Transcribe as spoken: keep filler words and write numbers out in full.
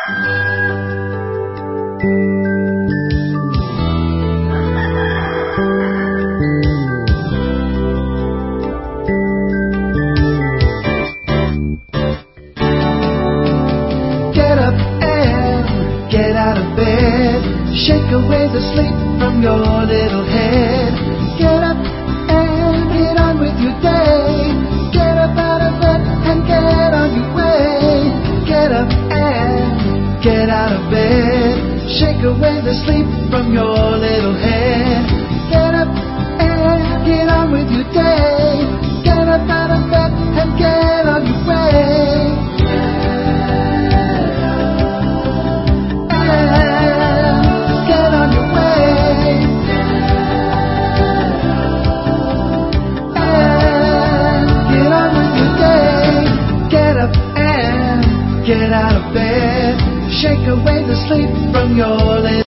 Get up and get out of bed. Shake away the sleep from your little head. Get up and get on with your day. Get up out of bed and get on your way. Get up and get out of bed. Shake away the sleep from your little head. Get up and get on with your day. Get up out of bed and get on your way. Get out of bed, shake away the sleep from your